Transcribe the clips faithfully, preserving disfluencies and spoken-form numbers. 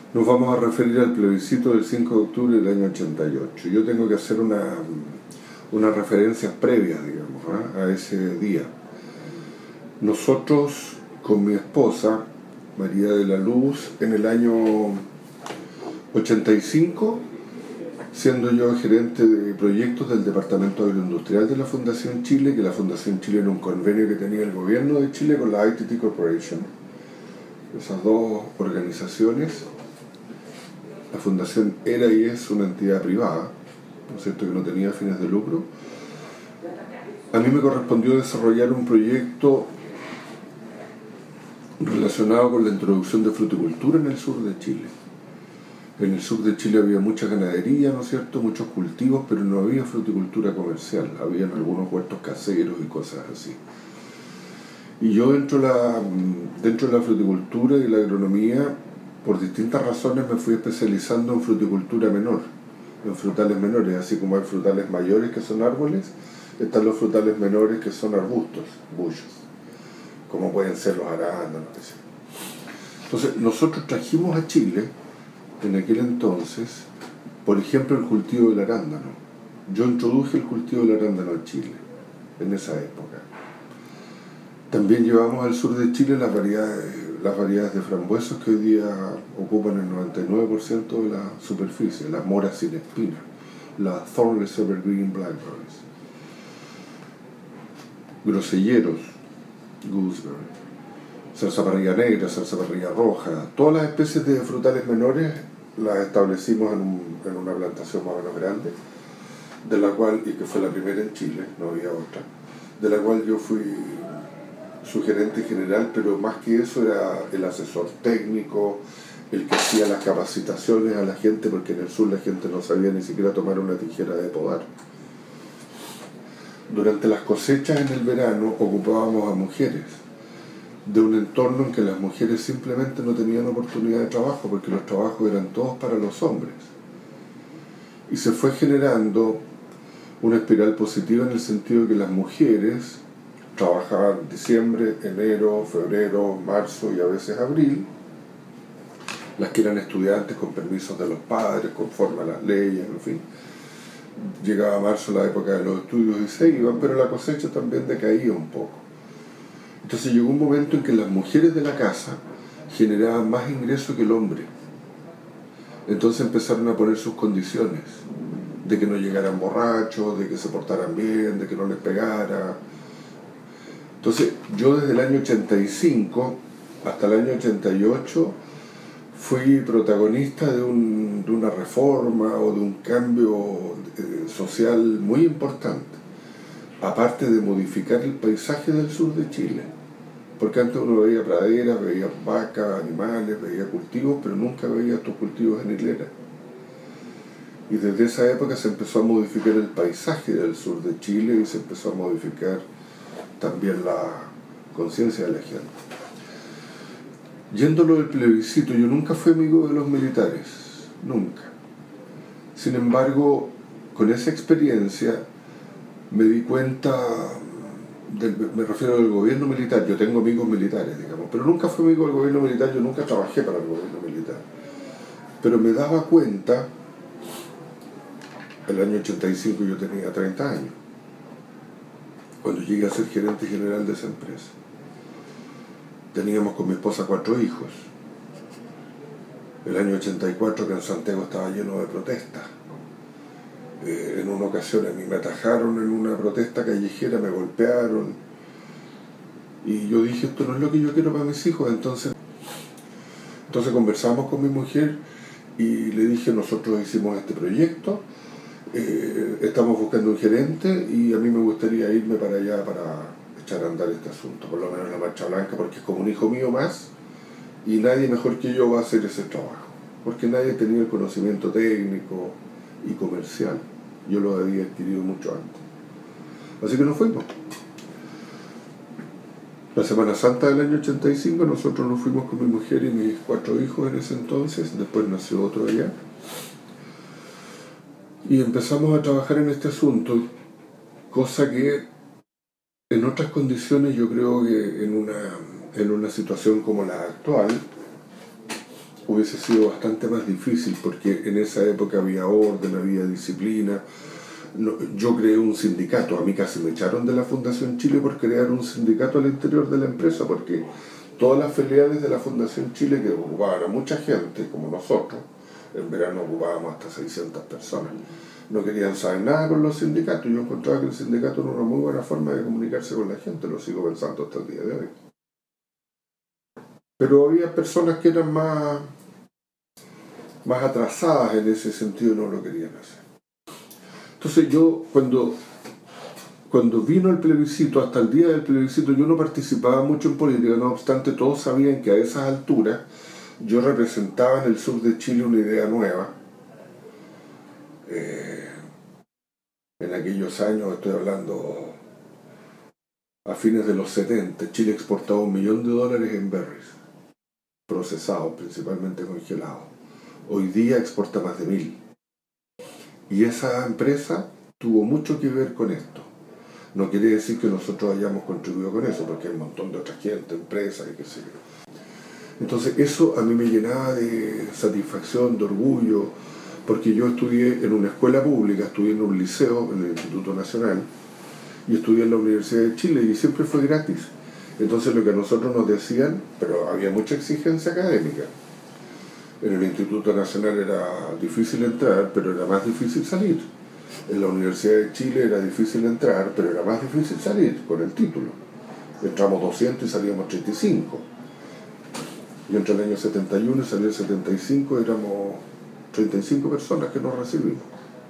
Nos vamos a referir al plebiscito del cinco de octubre del año ochenta y ocho. Yo tengo que hacer una, unas referencias previas, digamos, ¿eh? a ese día. Nosotros, con mi esposa, María de la Luz, en el año ochenta y cinco, siendo yo gerente de proyectos del Departamento Agroindustrial de la Fundación Chile, que la Fundación Chile era un convenio que tenía el gobierno de Chile con la I T T Corporation, esas dos organizaciones. La fundación era y es una entidad privada, ¿no es cierto?, que no tenía fines de lucro. A mí me correspondió desarrollar un proyecto relacionado con la introducción de fruticultura en el sur de Chile. En el sur de Chile había mucha ganadería, ¿no es cierto?, muchos cultivos, pero no había fruticultura comercial, habían algunos huertos caseros y cosas así. Y yo dentro de la, dentro de la fruticultura y la agronomía, por distintas razones me fui especializando en fruticultura menor, en frutales menores, así como hay frutales mayores que son árboles, están los frutales menores que son arbustos, bullos, como pueden ser los arándanos, qué sé. Entonces, nosotros trajimos a Chile, en aquel entonces, por ejemplo, el cultivo del arándano. Yo introduje el cultivo del arándano a Chile, en esa época. También llevamos al sur de Chile las variedades, las variedades de frambuesos que hoy día ocupan el noventa y nueve por ciento de la superficie, las moras sin espina, las Thornless Evergreen Blackberries, groselleros, gooseberry, zarzaparrilla negra, zarzaparrilla roja, todas las especies de frutales menores las establecimos en, un, en una plantación más o menos grande, de la cual, y que fue la primera en Chile, no había otra, de la cual yo fui su gerente general, pero más que eso era el asesor técnico, el que hacía las capacitaciones a la gente, porque en el sur la gente no sabía ni siquiera tomar una tijera de podar. Durante las cosechas en el verano ocupábamos a mujeres de un entorno en que las mujeres simplemente no tenían oportunidad de trabajo, porque los trabajos eran todos para los hombres. Y se fue generando una espiral positiva en el sentido de que las mujeres trabajaban diciembre, enero, febrero, marzo y a veces abril, las que eran estudiantes con permisos de los padres, conforme a las leyes, en fin. Llegaba marzo, la época de los estudios, y se iban, pero la cosecha también decaía un poco. Entonces llegó un momento en que las mujeres de la casa generaban más ingresos que el hombre. Entonces empezaron a poner sus condiciones, de que no llegaran borrachos, de que se portaran bien, de que no les pegara. Entonces, yo desde el año ochenta y cinco hasta el año ochenta y ocho fui protagonista de, un, de una reforma o de un cambio eh, social muy importante, aparte de modificar el paisaje del sur de Chile, porque antes uno veía praderas, veía vacas, animales, veía cultivos, pero nunca veía estos cultivos en hilera. Y desde esa época se empezó a modificar el paisaje del sur de Chile y se empezó a modificar también la conciencia de la gente. Yéndolo del plebiscito, yo nunca fui amigo de los militares, nunca. Sin embargo, con esa experiencia me di cuenta, del, me refiero al gobierno militar, yo tengo amigos militares, digamos, pero nunca fui amigo del gobierno militar, yo nunca trabajé para el gobierno militar. Pero me daba cuenta, el año ochenta y cinco yo tenía treinta años, cuando llegué a ser gerente general de esa empresa. Teníamos con mi esposa cuatro hijos. El año ochenta y cuatro, que en Santiago estaba lleno de protestas. Eh, en una ocasión a mí me atajaron en una protesta callejera, me golpearon. Y yo dije, esto no es lo que yo quiero para mis hijos. Entonces, entonces conversamos con mi mujer y le dije, nosotros hicimos este proyecto, Eh, estamos buscando un gerente y a mí me gustaría irme para allá para echar a andar este asunto, por lo menos en la Marcha Blanca, porque es como un hijo mío más y nadie mejor que yo va a hacer ese trabajo, porque nadie tenía el conocimiento técnico y comercial, yo lo había adquirido mucho antes. Así que nos fuimos. La Semana Santa del año ochenta y cinco nosotros nos fuimos con mi mujer y mis cuatro hijos en ese entonces, después nació otro allá. Y empezamos a trabajar en este asunto, cosa que en otras condiciones yo creo que en una, en una situación como la actual hubiese sido bastante más difícil, porque en esa época había orden, había disciplina. No, yo creé un sindicato, a mí casi me echaron de la Fundación Chile por crear un sindicato al interior de la empresa, porque todas las filiales de la Fundación Chile, que ocupaban a mucha gente, como nosotros, en verano ocupábamos hasta seiscientas personas, no querían saber nada con los sindicatos. Yo encontraba que el sindicato era una muy buena forma de comunicarse con la gente, lo sigo pensando hasta el día de hoy. Pero había personas que eran más, más atrasadas en ese sentido y no lo querían hacer. Entonces yo, cuando, cuando vino el plebiscito, hasta el día del plebiscito, yo no participaba mucho en política, no obstante todos sabían que a esas alturas yo representaba en el sur de Chile una idea nueva. Eh, en aquellos años, estoy hablando a fines de los setenta, Chile exportaba un millón de dólares en berries, procesados, principalmente congelados. Hoy día exporta más de mil. Y esa empresa tuvo mucho que ver con esto. No quiere decir que nosotros hayamos contribuido con eso, porque hay un montón de otra gente, empresas y qué sé yo. Entonces eso a mí me llenaba de satisfacción, de orgullo, porque yo estudié en una escuela pública, estudié en un liceo, en el Instituto Nacional, y estudié en la Universidad de Chile, y siempre fue gratis. Entonces lo que a nosotros nos decían, pero había mucha exigencia académica. En el Instituto Nacional era difícil entrar, pero era más difícil salir. En la Universidad de Chile era difícil entrar, pero era más difícil salir con el título. Entramos doscientos y salíamos treinta y cinco. Yo entré en el año setenta y uno y salí en el setenta y cinco, éramos treinta y cinco personas que nos recibimos.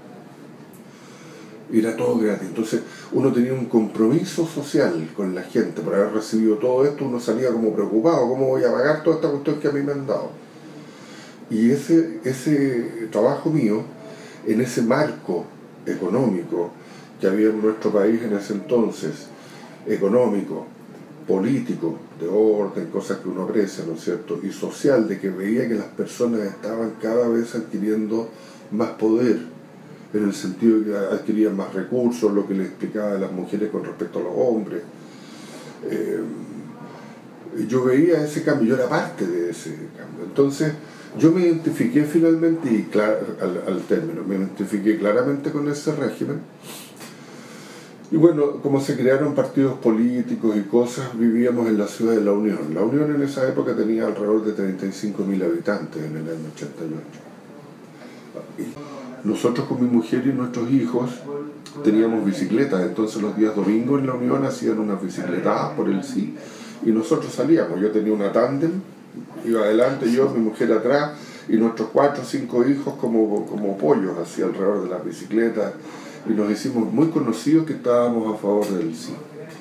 Y era todo gratis. Entonces uno tenía un compromiso social con la gente. Por haber recibido todo esto, uno salía como preocupado. ¿Cómo voy a pagar toda esta cuestión que a mí me han dado? Y ese, ese trabajo mío, en ese marco económico que había en nuestro país en ese entonces, económico, político, de orden, cosas que uno aprecia, ¿no es cierto?, y social, de que veía que las personas estaban cada vez adquiriendo más poder, en el sentido de que adquirían más recursos, lo que les explicaba de las mujeres con respecto a los hombres. Eh, yo veía ese cambio, yo era parte de ese cambio. Entonces, yo me identifiqué finalmente, y clar, al, al término, me identifiqué claramente con ese régimen. Y bueno, como se crearon partidos políticos y cosas, vivíamos en la ciudad de La Unión. La Unión en esa época tenía alrededor de treinta y cinco mil habitantes en el año ochenta y ocho. Y nosotros con mi mujer y nuestros hijos teníamos bicicletas, entonces los días domingos en La Unión hacían unas bicicletadas por el sí, y nosotros salíamos. Yo tenía una tándem, iba adelante yo, mi mujer atrás, y nuestros cuatro o cinco hijos como, como pollos así alrededor de las bicicletas, y nos hicimos muy conocidos que estábamos a favor del sí.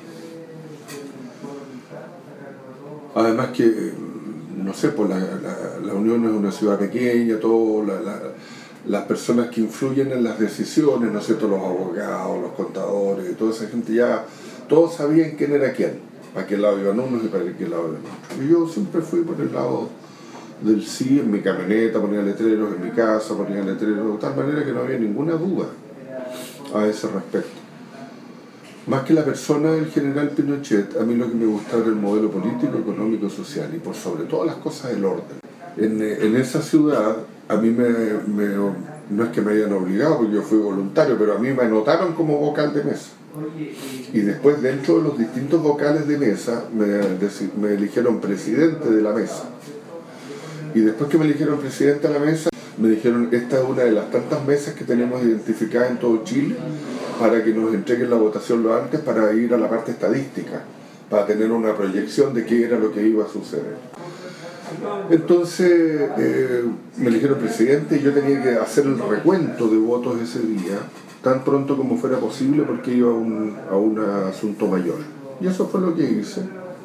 Además que, no sé, pues la, la, la Unión es una ciudad pequeña, todo, la, la, las personas que influyen en las decisiones, ¿no es cierto?, los abogados, los contadores, toda esa gente ya, todos sabían quién era quién, para qué lado iban unos y para qué lado iban otros. Y yo siempre fui por el lado del sí, en mi camioneta, ponía letreros, en mi casa ponía letreros, de tal manera que no había ninguna duda a ese respecto. Más que la persona del general Pinochet, a mí lo que me gustaba era el modelo político, económico, social, y por sobre todas las cosas el orden. En, en esa ciudad, a mí me, me, no es que me hayan obligado, porque yo fui voluntario, pero a mí me anotaron como vocal de mesa. Y después, dentro de los distintos vocales de mesa, me, me eligieron presidente de la mesa. Y después que me eligieron presidente de la mesa, me dijeron, esta es una de las tantas mesas que tenemos identificadas en todo Chile para que nos entreguen la votación lo antes, para ir a la parte estadística, para tener una proyección de qué era lo que iba a suceder. Entonces eh, me eligieron presidente y yo tenía que hacer el recuento de votos ese día, tan pronto como fuera posible, porque iba a un, a un asunto mayor. Y eso fue lo que hice.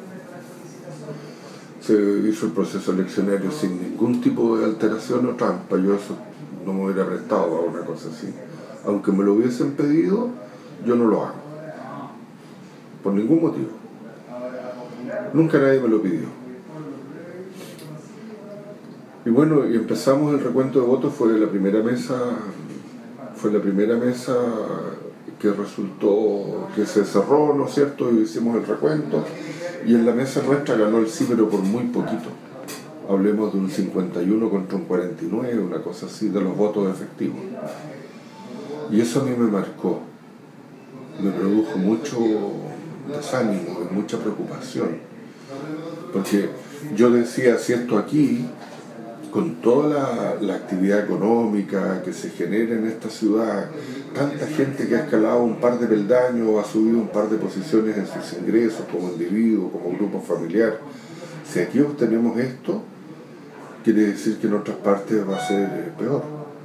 Se hizo el proceso eleccionario sin ningún tipo de alteración o trampa. Yo eso no me hubiera prestado a una cosa así. Aunque me lo hubiesen pedido, yo no lo hago. Por ningún motivo. Nunca nadie me lo pidió. Y bueno, y empezamos el recuento de votos, fue la primera mesa, fue la primera mesa que resultó, que se cerró, ¿no es cierto? Y hicimos el recuento. Y en la mesa nuestra ganó el sí, pero por muy poquito. hablemos de un cincuenta y uno contra un cuarenta y nueve, una cosa así, de los votos efectivos. Y eso a mí me marcó, me produjo mucho desánimo y mucha preocupación, porque yo decía, si esto aquí, con toda la, la actividad económica que se genera en esta ciudad, tanta gente que ha escalado un par de peldaños o ha subido un par de posiciones en sus ingresos como individuo, como grupo familiar, si aquí obtenemos esto, quiere decir que en otras partes va a ser peor.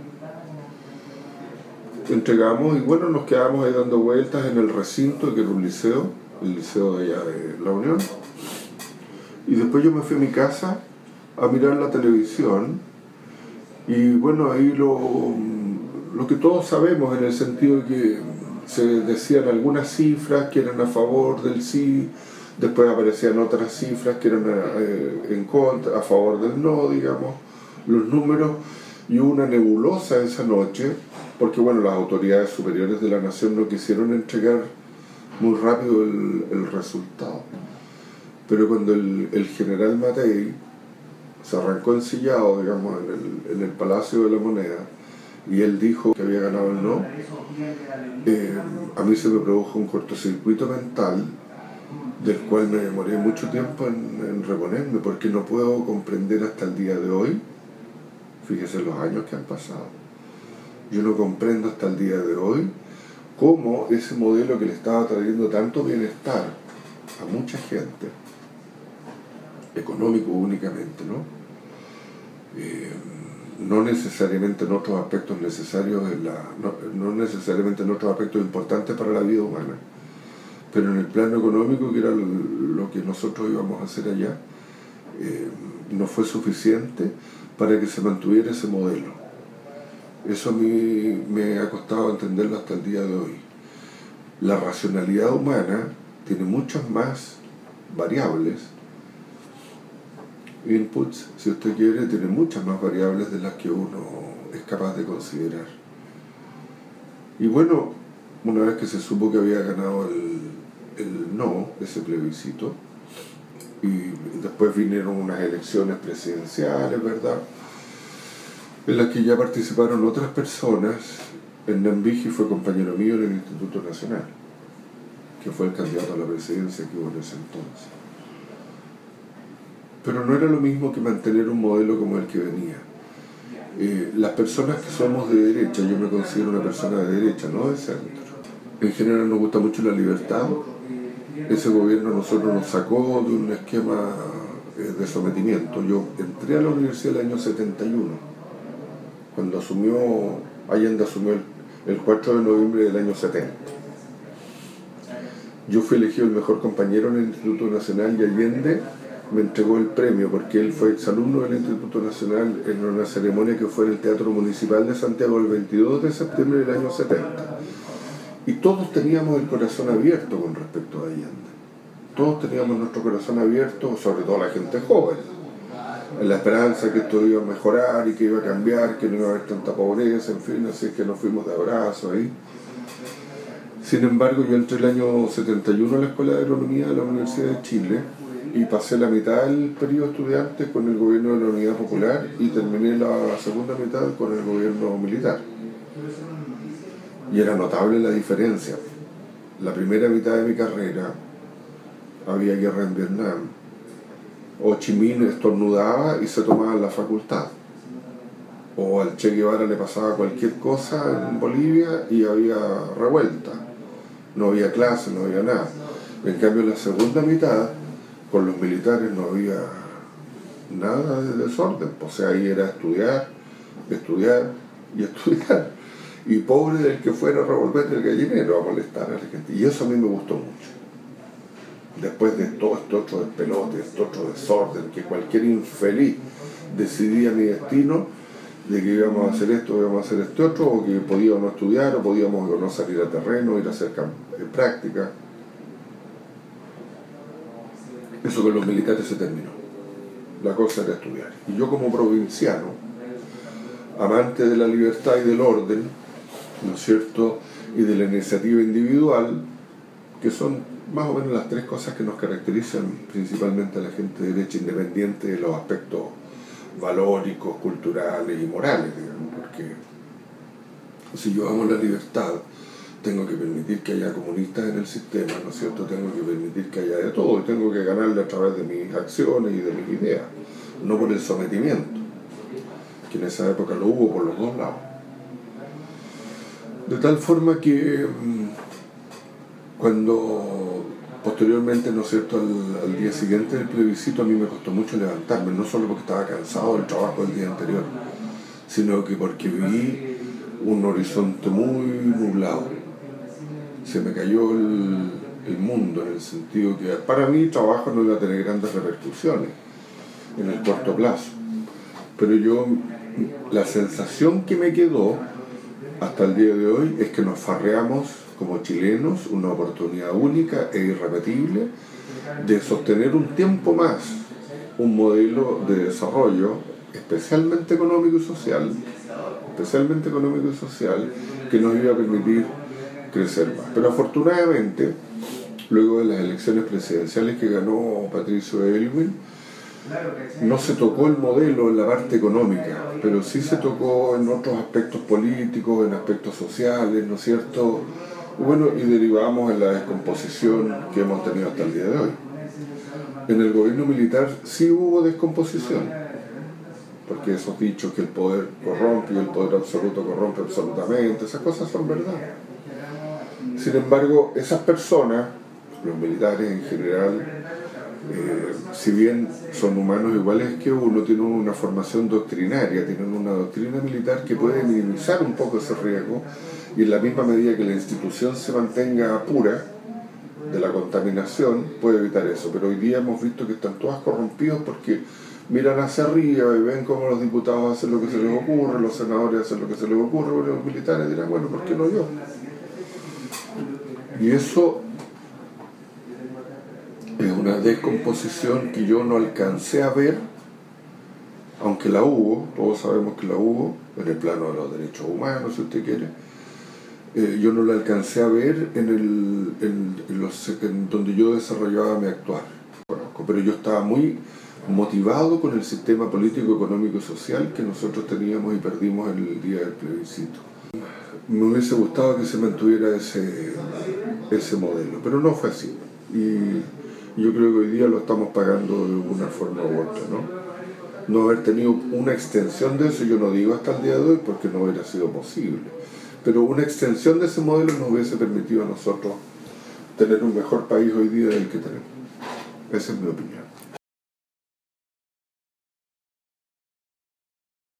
Entregamos y bueno, nos quedamos ahí dando vueltas en el recinto, que era un liceo, el liceo de allá de La Unión, y después yo me fui a mi casa a mirar la televisión, y bueno, ahí lo, lo que todos sabemos, en el sentido de que se decían algunas cifras que eran a favor del sí, después aparecían otras cifras que eran eh, en contra, a favor del no, digamos, los números, y hubo una nebulosa esa noche, porque bueno, las autoridades superiores de la nación no quisieron entregar muy rápido el, el resultado. Pero cuando el, el general Matei se arrancó ensillado, digamos, en el, en el Palacio de la Moneda, y él dijo que había ganado el no, eh, a mí se me produjo un cortocircuito mental del cual me demoré mucho tiempo en, en reponerme, porque no puedo comprender hasta el día de hoy, fíjese los años que han pasado, yo no comprendo hasta el día de hoy cómo ese modelo que le estaba trayendo tanto bienestar a mucha gente, económico únicamente, ¿no? Eh, no necesariamente en otros aspectos necesarios, en la, no, no necesariamente en otros aspectos importantes para la vida humana, pero en el plano económico, que era lo, lo que nosotros íbamos a hacer allá, eh, no fue suficiente para que se mantuviera ese modelo. Eso a mí me ha costado entenderlo hasta el día de hoy. La racionalidad humana tiene muchas más variables, inputs, si usted quiere, tiene muchas más variables de las que uno es capaz de considerar. Y bueno, una vez que se supo que había ganado el, el no, ese plebiscito, y después vinieron unas elecciones presidenciales, ¿verdad?, en las que ya participaron otras personas. Hernán Vigi fue compañero mío en el Instituto Nacional, que fue el candidato a la presidencia que hubo en ese entonces. Pero no era lo mismo que mantener un modelo como el que venía. Eh, las personas que somos de derecha, yo me considero una persona de derecha, no de centro. En general nos gusta mucho la libertad. Ese gobierno a nosotros nos sacó de un esquema eh, de sometimiento. Yo entré a la universidad el año setenta y uno, cuando asumió, Allende asumió el, el cuatro de noviembre del año setenta. Yo fui elegido el mejor compañero en el Instituto Nacional y Allende me entregó el premio porque él fue exalumno del Instituto Nacional en una ceremonia que fue en el Teatro Municipal de Santiago el veintidós de septiembre del año setenta. Y todos teníamos el corazón abierto con respecto a Allende. Todos teníamos nuestro corazón abierto, sobre todo la gente joven, en la esperanza que esto iba a mejorar y que iba a cambiar, que no iba a haber tanta pobreza, en fin, así que nos fuimos de abrazo ahí. Sin embargo, yo entré el año setenta y uno a la Escuela de Agronomía de la Universidad de Chile y pasé la mitad del periodo estudiante con el gobierno de la Unidad Popular y terminé la segunda mitad con el gobierno militar. Y era notable la diferencia. La primera mitad de mi carrera había guerra en Vietnam. Ho Chi Minh estornudaba y se tomaba la facultad. O al Che Guevara le pasaba cualquier cosa en Bolivia y había revuelta. No había clase, no había nada. En cambio, en la segunda mitad, con los militares no había nada de desorden. O sea, ahí era estudiar, estudiar y estudiar. Y pobre del que fuera a revolver el gallinero a molestar a la gente. Y eso a mí me gustó mucho. Después de todo este otro despelote, este otro desorden, que cualquier infeliz decidía mi destino, de que íbamos a hacer esto, íbamos a hacer este otro, o que podíamos no estudiar, o podíamos no salir a terreno, ir a hacer práctica. Eso con los militares se terminó. La cosa era estudiar. Y yo como provinciano, amante de la libertad y del orden, ¿no es cierto?, y de la iniciativa individual, que son más o menos las tres cosas que nos caracterizan principalmente a la gente de derecha, independiente de los aspectos valóricos, culturales y morales, digamos, porque si yo amo la libertad, tengo que permitir que haya comunistas en el sistema, ¿no es cierto? Tengo que permitir que haya de todo y tengo que ganarle a través de mis acciones y de mis ideas, no por el sometimiento, que en esa época lo hubo por los dos lados. De tal forma que cuando posteriormente, ¿no es cierto?, al, al día siguiente del plebiscito, a mí me costó mucho levantarme, no solo porque estaba cansado del trabajo del día anterior, sino que porque vi un horizonte muy nublado. Se me cayó el, el mundo, en el sentido que para mí el trabajo no iba a tener grandes repercusiones en el corto plazo. Pero yo, la sensación que me quedó hasta el día de hoy es que nos farreamos como chilenos una oportunidad única e irrepetible de sostener un tiempo más un modelo de desarrollo especialmente económico y social, especialmente económico y social, que nos iba a permitir crecer más. Pero afortunadamente, luego de las elecciones presidenciales que ganó Patricio Aylwin, no se tocó el modelo en la parte económica, pero sí se tocó en otros aspectos políticos, en aspectos sociales, ¿no es cierto? Bueno, y derivamos en la descomposición que hemos tenido hasta el día de hoy. En el gobierno militar sí hubo descomposición, porque esos dichos que el poder corrompe y el poder absoluto corrompe absolutamente, esas cosas son verdad. Sin embargo, esas personas, los militares en general, eh, si bien son humanos iguales que uno, tienen una formación doctrinaria, tienen una doctrina militar que puede minimizar un poco ese riesgo, y en la misma medida que la institución se mantenga pura de la contaminación, puede evitar eso. Pero hoy día hemos visto que están todos corrompidos porque miran hacia arriba y ven cómo los diputados hacen lo que se les ocurre, los senadores hacen lo que se les ocurre, pero los militares dirán, bueno, ¿por qué no yo? Y eso es una descomposición que yo no alcancé a ver, aunque la hubo, todos sabemos que la hubo, en el plano de los derechos humanos, si usted quiere. Eh, yo no la alcancé a ver en, el, en, en, los, en donde yo desarrollaba mi actuar. Pero yo estaba muy motivado con el sistema político, económico y social que nosotros teníamos y perdimos en el día del plebiscito. Me hubiese gustado que se mantuviera ese, ese modelo, pero no fue así. Y yo creo que hoy día lo estamos pagando de una forma u otra, ¿no? No haber tenido una extensión de eso, yo no digo hasta el día de hoy porque no hubiera sido posible, pero una extensión de ese modelo nos hubiese permitido a nosotros tener un mejor país hoy día del que tenemos. Esa es mi opinión.